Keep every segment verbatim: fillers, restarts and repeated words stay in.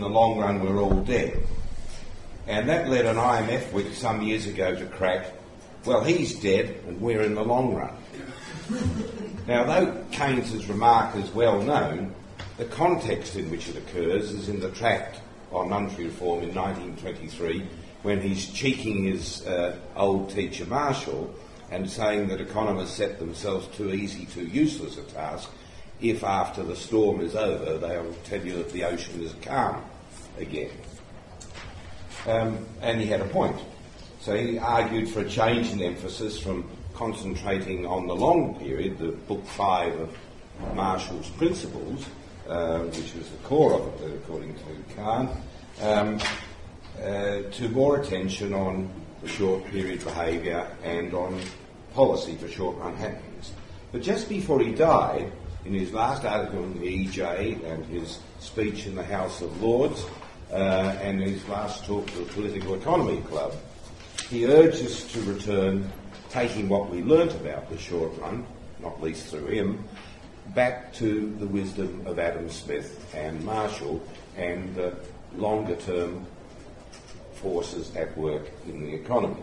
the long run we're all dead. And that led an I M F wit some years ago to crack, well, he's dead and we're in the long run. Now, though Keynes's remark is well known, the context in which it occurs is in the tract on monetary reform in nineteen twenty-three, when he's cheeking his uh, old teacher Marshall and saying that economists set themselves too easy, too useless a task if after the storm is over they'll tell you that the ocean is calm again. Um, and he had a point. So he argued for a change in emphasis from concentrating on the long period, the book five of Marshall's Principles, uh, which was the core of it, according to Kahn, um, uh, to more attention on the short period behaviour and on policy for short-run happenings. But just before he died, in his last article in the E J and his speech in the House of Lords uh, and his last talk to the Political Economy Club, he urged us to return, taking what we learnt about the short run, not least through him, back to the wisdom of Adam Smith and Marshall and the longer-term forces at work in the economy.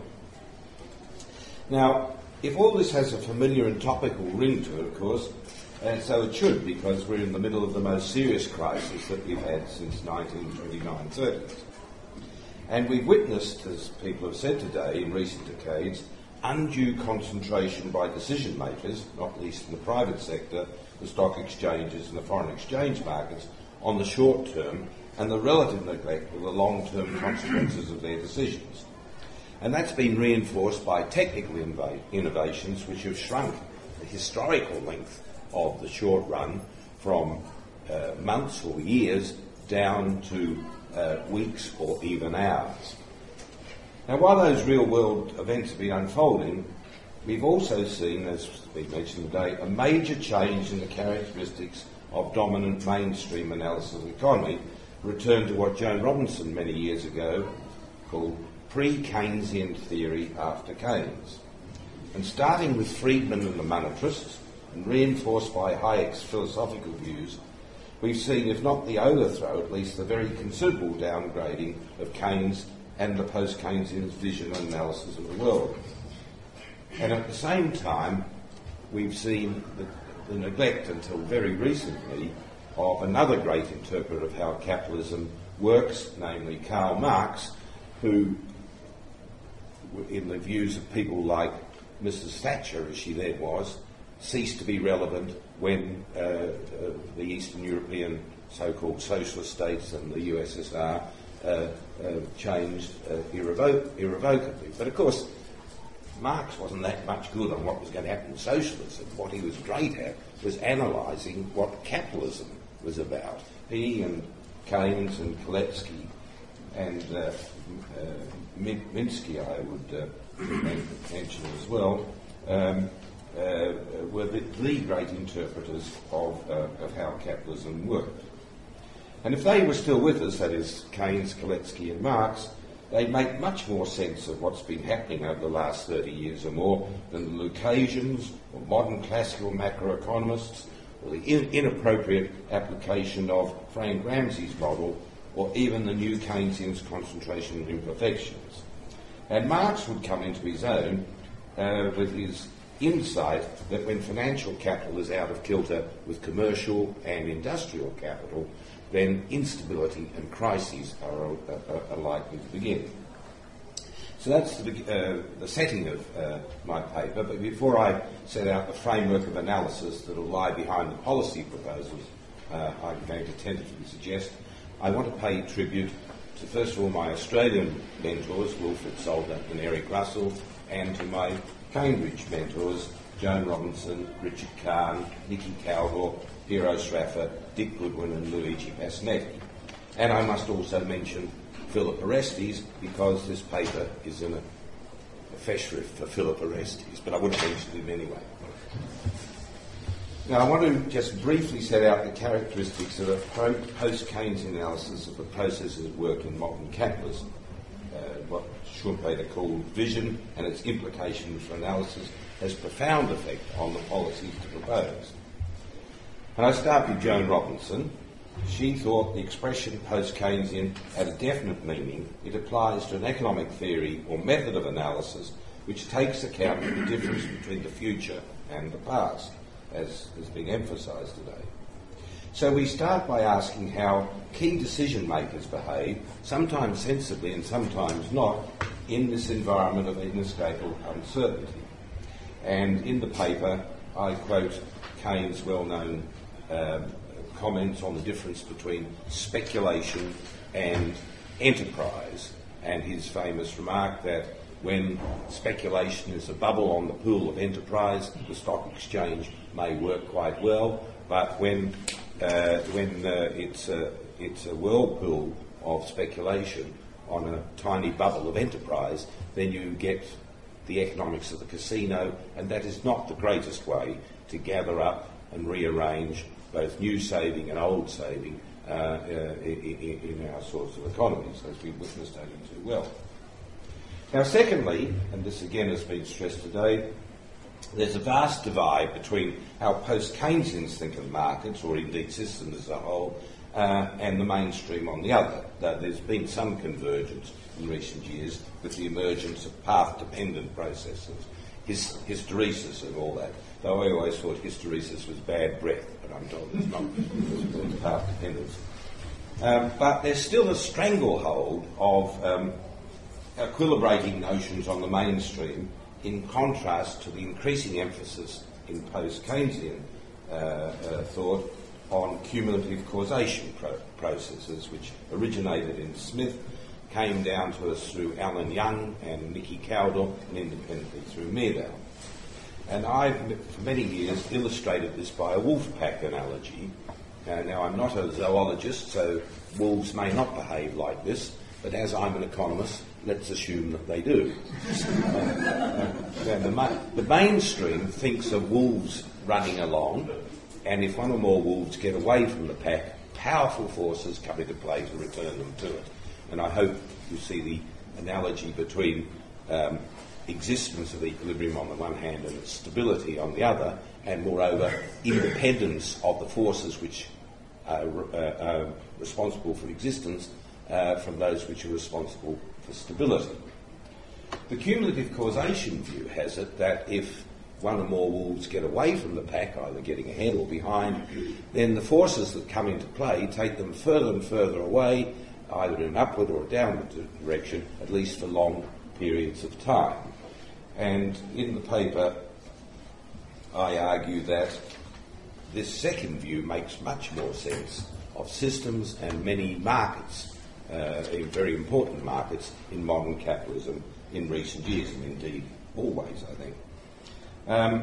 Now, if all this has a familiar and topical ring to it, of course, and so it should, because we're in the middle of the most serious crisis that we've had since nineteen twenty-nine thirty. And we've witnessed, as people have said today, in recent decades, undue concentration by decision makers, not least in the private sector, the stock exchanges and the foreign exchange markets, on the short term and the relative neglect of the long-term consequences of their decisions. And that's been reinforced by technical inv- innovations which have shrunk the historical length of the short run from uh, months or years down to uh, weeks or even hours. Now, while those real-world events have been unfolding, we've also seen, as we mentioned today, a major change in the characteristics of dominant mainstream analysis of the economy, return to what Joan Robinson many years ago called pre-Keynesian theory after Keynes. And starting with Friedman and the monetarists, and reinforced by Hayek's philosophical views, we've seen, if not the overthrow, at least the very considerable downgrading of Keynes and the post-Keynesian vision and analysis of the world. And at the same time, we've seen the, the neglect, until very recently, of another great interpreter of how capitalism works, namely Karl Marx, who, in the views of people like Missus Thatcher, as she then was, ceased to be relevant when uh, uh, the Eastern European so-called socialist states and the U S S R uh, uh, changed uh, irrevo- irrevocably. But of course, Marx wasn't that much good on what was going to happen in socialism. What he was great at was analysing what capitalism was about. He and Keynes and Kalecki and uh, uh, Minsky, I would uh, mention as well, um, uh, were the, the great interpreters of, uh, of how capitalism worked. And if they were still with us, that is Keynes, Kalecki and Marx, they make much more sense of what's been happening over the last thirty years or more than the Lucasians or modern classical macroeconomists or the in- inappropriate application of Frank Ramsey's model or even the new Keynesian's concentration of imperfections. And Marx would come into his own uh, with his insight that when financial capital is out of kilter with commercial and industrial capital, then instability and crises are, are, are likely to begin. So that's the, uh, the setting of uh, my paper, but before I set out the framework of analysis that will lie behind the policy proposals uh, I'm going to tentatively suggest, I want to pay tribute to, first of all, my Australian mentors, Wilfred Solder and Eric Russell, and to my Cambridge mentors, Joan Robinson, Richard Kahn, Nicky Caldor, Piero Sraffa, Dick Goodwin and Luigi Passanetti. And I must also mention Philip Orestes, because this paper is in a, a feshrift for Philip Orestes, but I would have mentioned him anyway. Now, I want to just briefly set out the characteristics of a post-Keynesian analysis of the processes at work in modern capitalism, uh, what Schumpeter called vision and its implications for analysis has profound effect on the policies to propose. And I start with Joan Robinson, she thought the expression post-Keynesian had a definite meaning. It applies to an economic theory or method of analysis which takes account of the difference between the future and the past, as has been emphasised today. So we start by asking how key decision makers behave, sometimes sensibly and sometimes not, in this environment of inescapable uncertainty. And in the paper, I quote Keynes' well-known um, comments on the difference between speculation and enterprise, and his famous remark that when speculation is a bubble on the pool of enterprise, the stock exchange may work quite well, but when uh, when uh, it's a it's a whirlpool of speculation on a tiny bubble of enterprise, then you get the economics of the casino, and that is not the greatest way to gather up and rearrange both new saving and old saving uh, uh, in, in our sorts of economies, as we've witnessed only too well. Now, secondly, and this again has been stressed today, there's a vast divide between how post-Keynesians think of markets, or indeed systems as a whole, uh, and the mainstream on the other. Though there's been some convergence in recent years with the emergence of path-dependent processes, his, hysteresis and all that. Though I always thought hysteresis was bad breath, but I'm told it's not. It's path-dependence. Um, but there's still a stranglehold of um, equilibrating notions on the mainstream, in contrast to the increasing emphasis in post-Keynesian uh, uh, thought on cumulative causation pro- processes, which originated in Smith, came down to us through Alan Young and Nicky Cowdell, and independently through Meadow. And I've, for many years, illustrated this by a wolf pack analogy. Uh, now, I'm not a zoologist, so wolves may not behave like this, but as I'm an economist, let's assume that they do. uh, uh, the, ma- the mainstream thinks of wolves running along, and if one or more wolves get away from the pack, powerful forces come into play to return them to it. And I hope you see the analogy between um, existence of equilibrium on the one hand and its stability on the other, and moreover, independence of the forces which are, uh, are responsible for existence uh, from those which are responsible for stability. The cumulative causation view has it that if one or more wolves get away from the pack, either getting ahead or behind, then the forces that come into play take them further and further away, either in an upward or a downward direction, at least for long periods of time. And in the paper, I argue that this second view makes much more sense of systems and many markets, uh, very important markets in modern capitalism in recent years, and indeed always, I think. Um,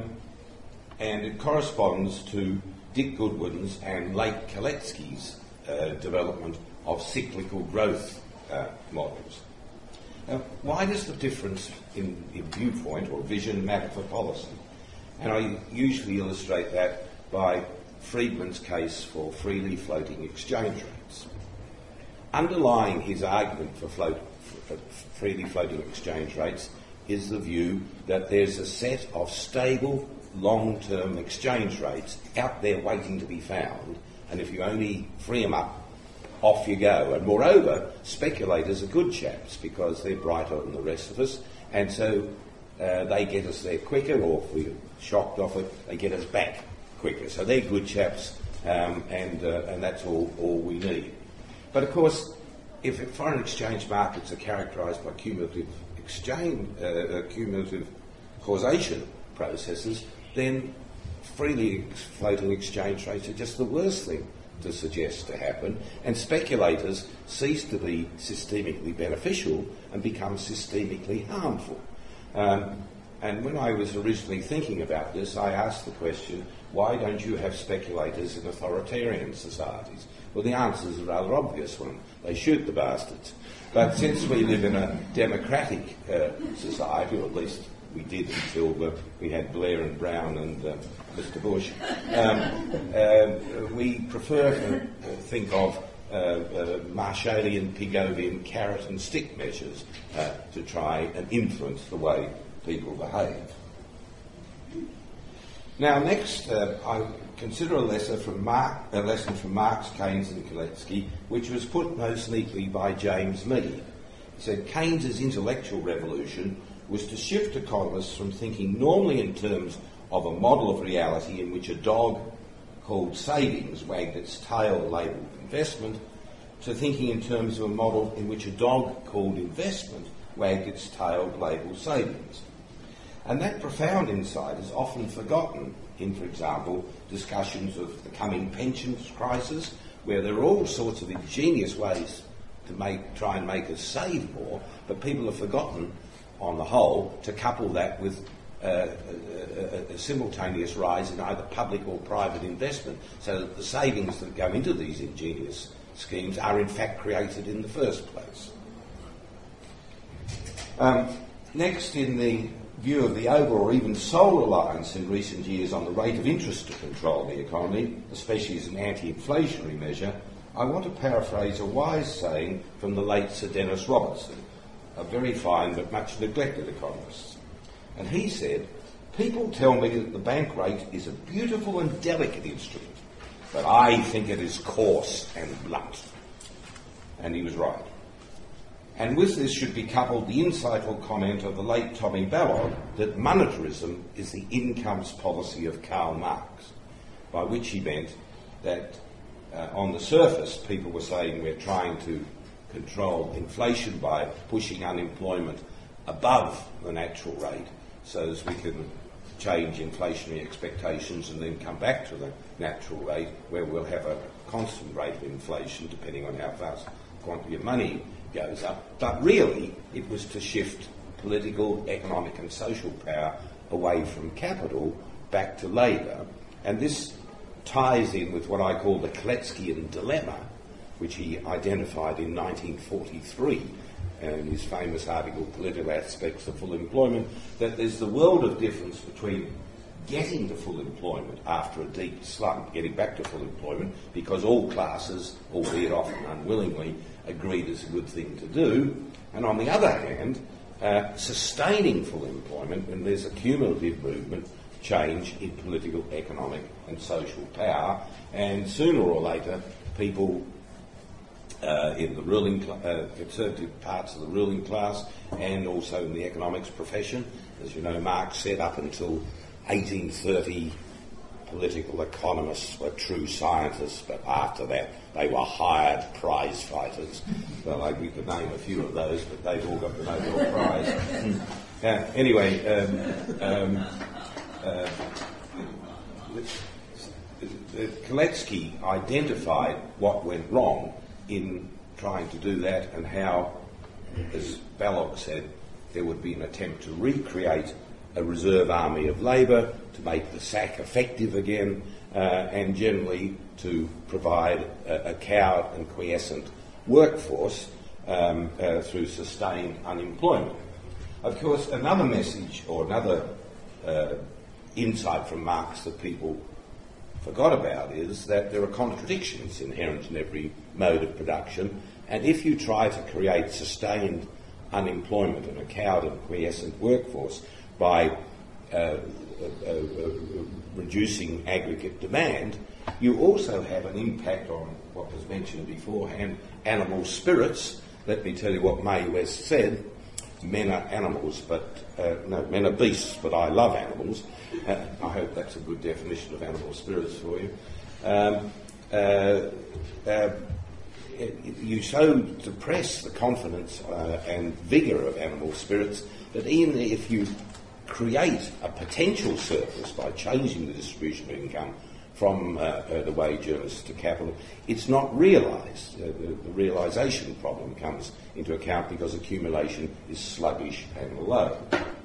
and it corresponds to Dick Goodwin's and Lake Kaletsky's uh, development of cyclical growth uh, models. Now, why does the difference in, in viewpoint or vision matter for policy? And I usually illustrate that by Friedman's case for freely floating exchange rates. Underlying his argument for, float, for freely floating exchange rates is the view that there's a set of stable, long-term exchange rates out there waiting to be found, and if you only free them up, off you go. And moreover, speculators are good chaps because they're brighter than the rest of us, and so uh, they get us there quicker, or if we're shocked off it, they get us back quicker. So they're good chaps, um, and uh, and that's all, all we need. But of course, if foreign exchange markets are characterised by cumulative exchange, uh, cumulative causation processes, then freely floating exchange rates are just the worst thing to suggest to happen, and speculators cease to be systemically beneficial and become systemically harmful. Um, and when I was originally thinking about this, I asked the question, why don't you have speculators in authoritarian societies? Well, the answer is a rather obvious one. They shoot the bastards. But since we live in a democratic uh, society, or at least we did until uh, we had Blair and Brown and uh, Mister Bush, um, uh, we prefer to uh, think of uh, uh, Marshallian, Pigovian carrot and stick measures uh, to try and influence the way people behave. Now, next, uh, I consider a lesson from, Mark, a lesson from Marx, Keynes and Kalecki, which was put most neatly by James Meade. He said Keynes's intellectual revolution was to shift economists from thinking normally in terms of a model of reality in which a dog called savings wagged its tail labelled investment, to thinking in terms of a model in which a dog called investment wagged its tail labelled savings. And that profound insight is often forgotten in, for example, discussions of the coming pensions crisis, where there are all sorts of ingenious ways to make, try and make us save more, but people have forgotten, on the whole, to couple that with uh, a, a, a simultaneous rise in either public or private investment, so that the savings that go into these ingenious schemes are in fact created in the first place. Um, next, in the view of the Oval or even sole reliance in recent years on the rate of interest to control the economy, especially as an anti-inflationary measure, I want to paraphrase a wise saying from the late Sir Dennis Robertson, a very fine but much neglected economist. And he said, "People tell me that the bank rate is a beautiful and delicate instrument, but I think it is coarse and blunt." And he was right. And with this should be coupled the insightful comment of the late Tommy Ballard that monetarism is the incomes policy of Karl Marx, by which he meant that uh, on the surface people were saying we're trying to control inflation by pushing unemployment above the natural rate so as we can change inflationary expectations and then come back to the natural rate where we'll have a constant rate of inflation depending on how fast the quantity of money goes up. But really it was to shift political, economic and social power away from capital back to labour, and this ties in with what I call the Kaleckian dilemma, which he identified in nineteen forty-three in his famous article, Political Aspects of Full Employment, that there's the world of difference between getting to full employment after a deep slump, getting back to full employment, because all classes, albeit often unwillingly, agreed it's a good thing to do, and on the other hand, uh, sustaining full employment when there's a cumulative movement change in political, economic and social power, and sooner or later people Uh, in the ruling, cl- uh, conservative parts of the ruling class, and also in the economics profession. As you know, Marx said up until eighteen thirty, political economists were true scientists, but after that they were hired prize fighters. Well, like we could name a few of those, but they've all got the Nobel Prize. uh, anyway, um, um, uh, Kalecki identified what went wrong in trying to do that, and how, as Ballard said, there would be an attempt to recreate a reserve army of labour, to make the sack effective again, uh, and generally to provide a, a cowed and quiescent workforce um, uh, through sustained unemployment. Of course, another message or another uh, insight from Marx that people forgot about is that there are contradictions inherent in every mode of production, and if you try to create sustained unemployment and a cowed and quiescent workforce by uh, uh, uh, reducing aggregate demand, you also have an impact on what was mentioned beforehand, animal spirits. Let me tell you what Mae West said: men are animals, but uh, no, men are beasts, but I love animals. Uh, I hope that's a good definition of animal spirits for you. Um, uh, uh, you so depress the confidence uh, and vigour of animal spirits that even if you create a potential surplus by changing the distribution of income from uh, uh, the wage earners to capital, it's not realised. Uh, the, the realisation problem comes into account because accumulation is sluggish and low.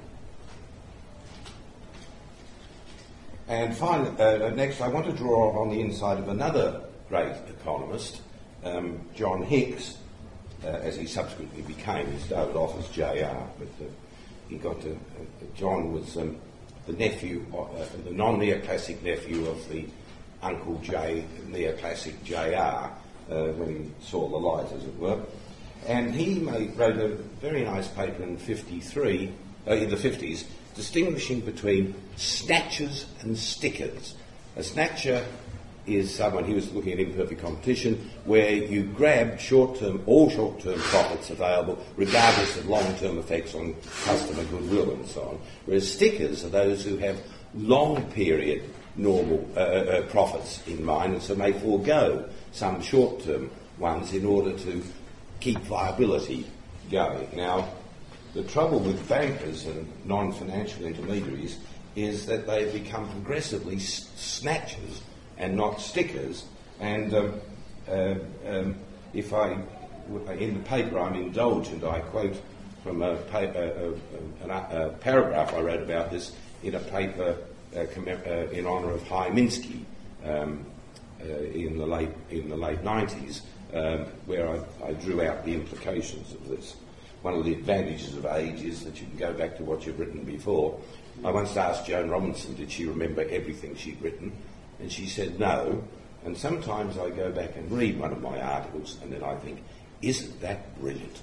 And finally, uh, next I want to draw on the insight of another great economist, um, John Hicks, uh, as he subsequently became. He started off as J R, but uh, he got to, uh, John was um, the nephew, uh, the non-neoclassic nephew of the Uncle J, neoclassic J R, uh, when he saw the light, as it were. And he made, wrote a very nice paper in fifty-three, uh, in the fifties, distinguishing between snatchers and stickers. A snatcher is someone, he was looking at imperfect competition, where you grab short-term, all short-term profits available, regardless of long-term effects on customer goodwill and so on. Whereas stickers are those who have long-period normal uh, uh, profits in mind, and so may forego some short-term ones in order to keep viability going. Now, the trouble with bankers and non-financial intermediaries is that they've become progressively s- snatchers and not stickers. And um, uh, um, if I, in the paper I'm indulgent, I quote from a, paper, a, a, a paragraph I wrote about this in a paper uh, comm- uh, in honour of Hy Minsky um, uh, in the late in the late nineties, um, where I, I drew out the implications of this. One of the advantages of age is that you can go back to what you've written before. I once asked Joan Robinson, did she remember everything she'd written? And she said no. And sometimes I go back and read one of my articles and then I think, isn't that brilliant?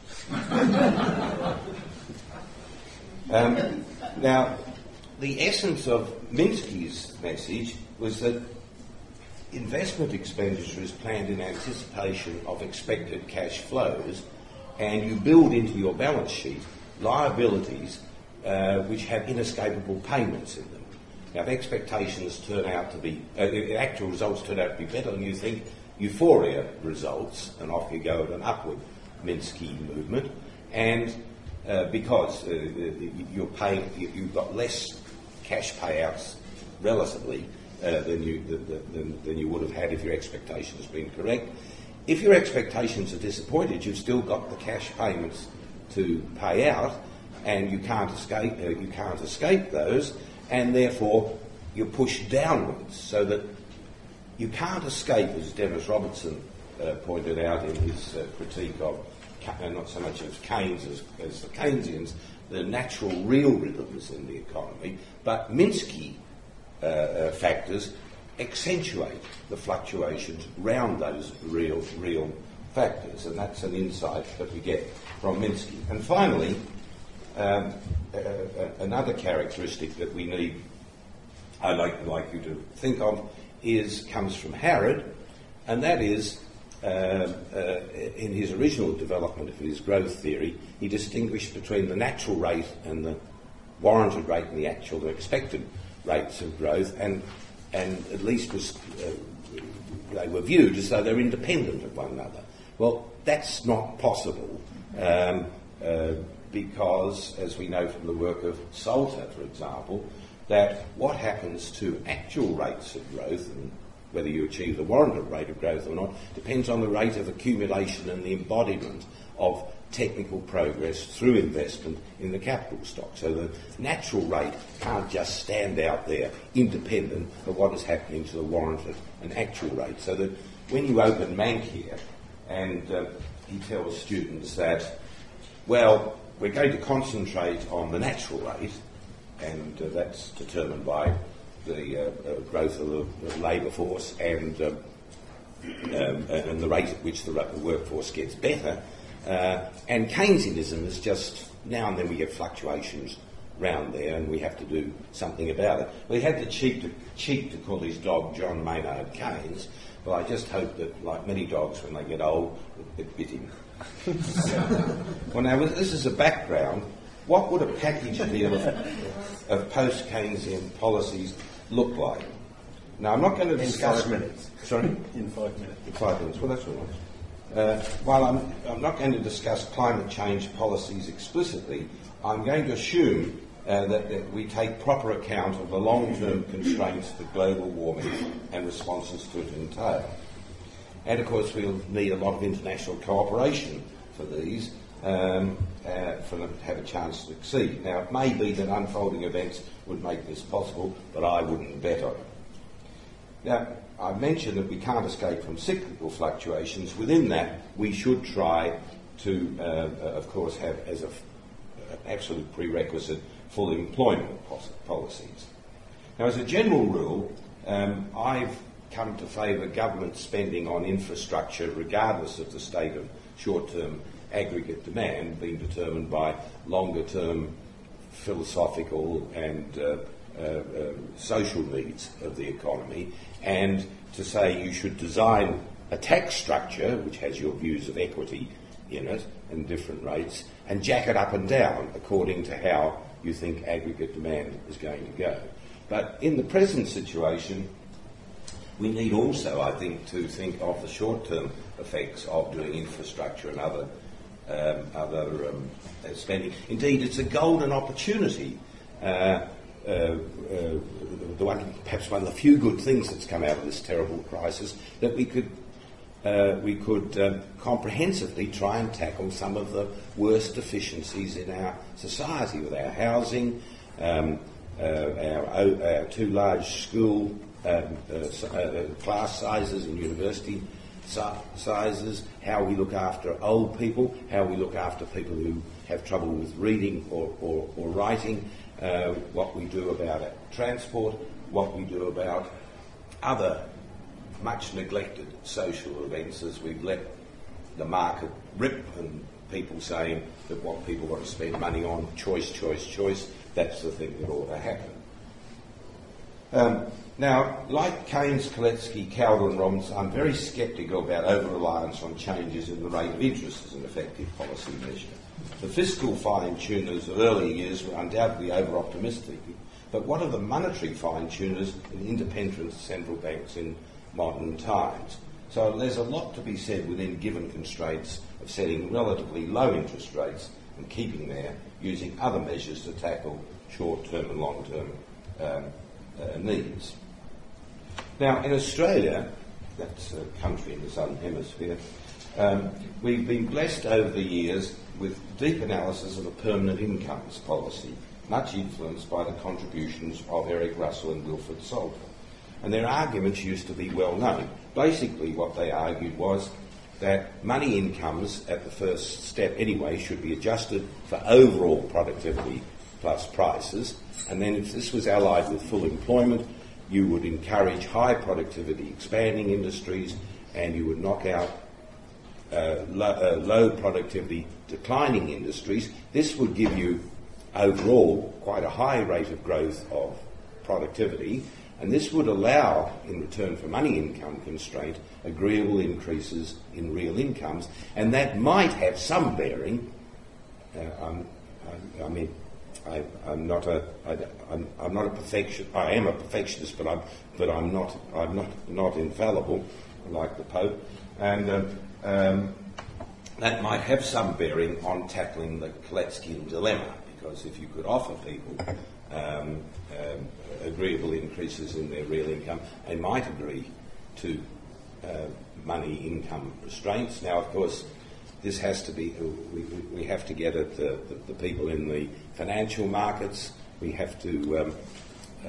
um, now, the essence of Minsky's message was that investment expenditure is planned in anticipation of expected cash flows, and you build into your balance sheet liabilities uh, which have inescapable payments in them. Now, if expectations turn out to be, uh, if actual results turn out to be better than you think, euphoria results, and off you go at an upward Minsky movement, and uh, because uh, you're paying, you've got less cash payouts relatively uh, than you than, than you would have had if your expectations had been correct. If your expectations are disappointed, you've still got the cash payments to pay out, and you can't escape. Uh, you can't escape those, and therefore you're pushed downwards, so that you can't escape, as Dennis Robertson uh, pointed out in his uh, critique of uh, not so much as Keynes as, as the Keynesians, the natural real rhythms in the economy, but Minsky uh, uh, factors accentuate the fluctuations round those real real factors, and that's an insight that we get from Minsky. And finally, um, uh, uh, another characteristic that we need, I'd like, like you to think of, is comes from Harrod, and that is, uh, uh, in his original development of his growth theory, he distinguished between the natural rate and the warranted rate and the actual or expected rates of growth, and and at least was, uh, they were viewed as though they're independent of one another. Well, that's not possible um, uh, because, as we know from the work of Salter, for example, that what happens to actual rates of growth, and whether you achieve the warranted rate of growth or not, depends on the rate of accumulation and the embodiment of technical progress through investment in the capital stock. So the natural rate can't just stand out there independent of what is happening to the warranted and actual rate. So that when you open Mank here and uh, he tells students that, well, we're going to concentrate on the natural rate, and uh, that's determined by the uh, uh, growth of the, the labour force and, uh, um, and the rate at which the workforce gets better. Uh, and Keynesianism is just, now and then we get fluctuations round there and we have to do something about it. We had the cheek to, cheek to call his dog John Maynard Keynes, but I just hope that, like many dogs, when they get old, it bit him. Well, now, this is a background. What would a package deal of, of post-Keynesian policies look like? Now, I'm not going to discuss... In five minutes. Sorry? In five minutes. In five minutes. Well, that's all right. Uh, while I'm, I'm not going to discuss climate change policies explicitly, I'm going to assume uh, that, that we take proper account of the long-term constraints that global warming and responses to it entail. And, of course, we'll need a lot of international cooperation for these, um, uh, for them to have a chance to succeed. Now, it may be that unfolding events would make this possible, but I wouldn't bet on it. Now, I mentioned that we can't escape from cyclical fluctuations. Within that, we should try to, uh, of course, have as an absolute prerequisite full employment policies. Now, as a general rule, um, I've come to favour government spending on infrastructure, regardless of the state of short-term aggregate demand, being determined by longer-term philosophical and uh, uh, um, social needs of the economy, and to say you should design a tax structure which has your views of equity in it and different rates, and jack it up and down according to how you think aggregate demand is going to go. But in the present situation, we need also, I think, to think of the short-term effects of doing infrastructure and other um, other um, spending. Indeed, it's a golden opportunity. Uh, uh, uh, the one, perhaps one of the few good things that's come out of this terrible crisis, that we could uh, we could um, comprehensively try and tackle some of the worst deficiencies in our society, with our housing, um, uh, our, our too large school Um, uh, uh, class sizes and university si- sizes, how we look after old people, how we look after people who have trouble with reading or, or, or writing, uh, what we do about it, transport, what we do about other much neglected social events as we've let the market rip, and people saying that what people want to spend money on, choice, choice, choice, that's the thing that ought to happen. Um, Now, like Keynes, Kalecki, Calder and Robinson, I'm very sceptical about over-reliance on changes in the rate of interest as an effective policy measure. The fiscal fine-tuners of earlier years were undoubtedly over-optimistic, but what are the monetary fine-tuners in independent central banks in modern times? So there's a lot to be said within given constraints of setting relatively low interest rates and keeping there, using other measures to tackle short-term and long-term um, uh, needs. Now, in Australia, that's a country in the Southern Hemisphere, um, we've been blessed over the years with deep analysis of a permanent incomes policy, much influenced by the contributions of Eric Russell and Wilfred Salter. And their arguments used to be well known. Basically, what they argued was that money incomes, at the first step anyway, should be adjusted for overall productivity plus prices, and then if this was allied with full employment, you would encourage high productivity expanding industries, and you would knock out uh, lo- uh, low productivity declining industries. This would give you overall quite a high rate of growth of productivity, and this would allow, in return for money income constraint, agreeable increases in real incomes, and that might have some bearing. Uh, um, I, I mean, I, I'm not a. I, I'm, I'm not a perfection. I am a perfectionist, but I'm. But I'm not. I'm not not infallible, like the Pope, and um, um, that might have some bearing on tackling the Kaleckian dilemma. Because if you could offer people um, um, agreeable increases in their real income, they might agree to uh, money income restraints. Now, of course, this has to be. We, we have to get at the, the, the people in the financial markets. We have to um, uh,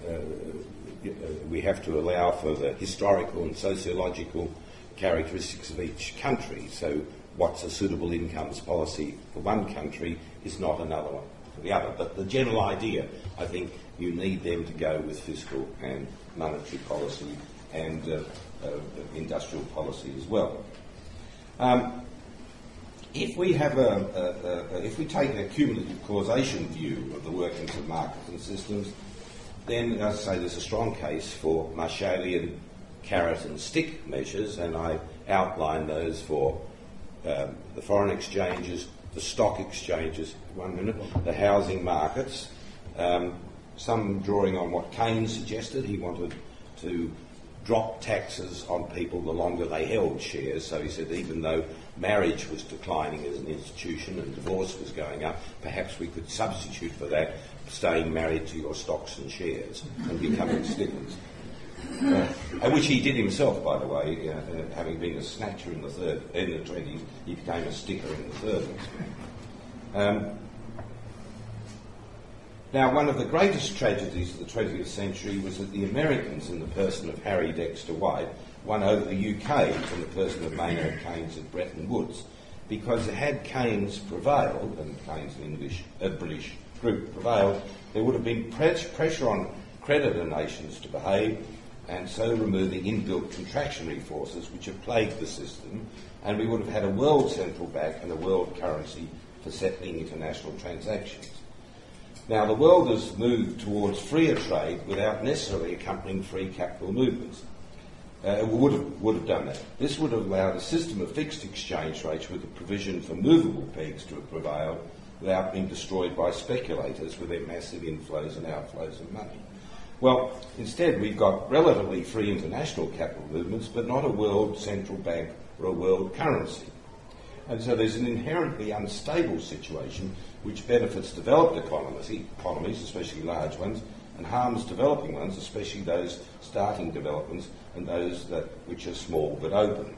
uh, we have to allow for the historical and sociological characteristics of each country. So, what's a suitable incomes policy for one country is not another one for the other. But the general idea, I think, you need them to go with fiscal and monetary policy and uh, uh, industrial policy as well. Um, If we have a, a, a, if we take a cumulative causation view of the workings of markets and systems, then, as I say, there's a strong case for Marshallian carrot and stick measures, and I outline those for um, the foreign exchanges, the stock exchanges, one minute, the housing markets. Um, some drawing on what Keynes suggested. He wanted to drop taxes on people the longer they held shares. So he said even though marriage was declining as an institution and divorce was going up, perhaps we could substitute for that staying married to your stocks and shares and becoming stickers. Uh, and which he did himself, by the way, uh, uh, having been a snatcher in the third, in the twenties, he became a sticker in the thirties. Um, Now, one of the greatest tragedies of the twentieth century was that the Americans, in the person of Harry Dexter White, won over the U K in the person of Maynard Keynes at Bretton Woods, because had Keynes prevailed, and Keynes and English, uh, British group prevailed, there would have been pre- pressure on creditor nations to behave, and so removing inbuilt contractionary forces which have plagued the system, and we would have had a world central bank and a world currency for settling international transactions. Now, the world has moved towards freer trade without necessarily accompanying free capital movements. Uh, it would have, would have done that. This would have allowed a system of fixed exchange rates with the provision for movable pegs to prevail without being destroyed by speculators with their massive inflows and outflows of money. Well, instead we've got relatively free international capital movements, but not a world central bank or a world currency. And so there's an inherently unstable situation which benefits developed economies, economies, especially large ones, and harms developing ones, especially those starting developments and those that which are small but open.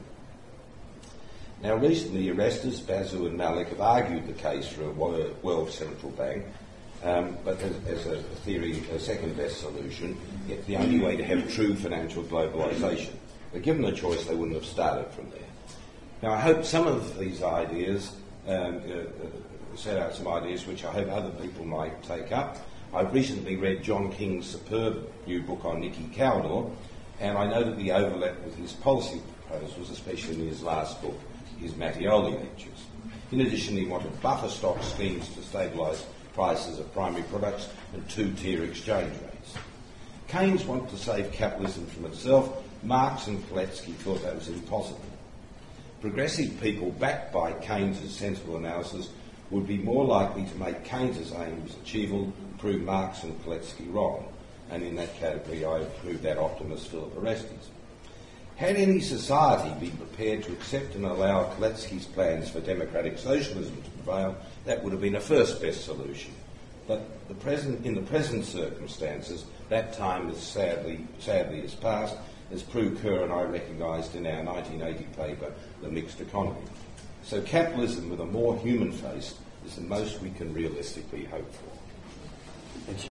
Now, recently, Erastus, Basu and Malik have argued the case for a world central bank, um, but as, as a theory, a second-best solution, yet the only way to have true financial globalisation. But given the choice, they wouldn't have started from there. Now, I hope some of these ideas um, uh, uh, set out some ideas which I hope other people might take up. I've recently read John King's superb new book on Nicky Cowdor, and I know that the overlap with his policy proposals, especially in his last book, his Mattioli lectures. In addition, he wanted buffer stock schemes to stabilise prices of primary products and two-tier exchange rates. Keynes wanted to save capitalism from itself. Marx and Kalecki thought that was impossible. Progressive people backed by Keynes's sensible analysis would be more likely to make Keynes's aims achievable and prove Marx and Kalecki wrong. And in that category, I include that optimist Philip Orestes. Had any society been prepared to accept and allow Kalecki's plans for democratic socialism to prevail, that would have been a first best solution. But the present, in the present circumstances, that time is sadly, sadly is past, as Prue Kerr and I recognised in our nineteen eighty paper, The Mixed Economy. So capitalism with a more human face is the most we can realistically hope for.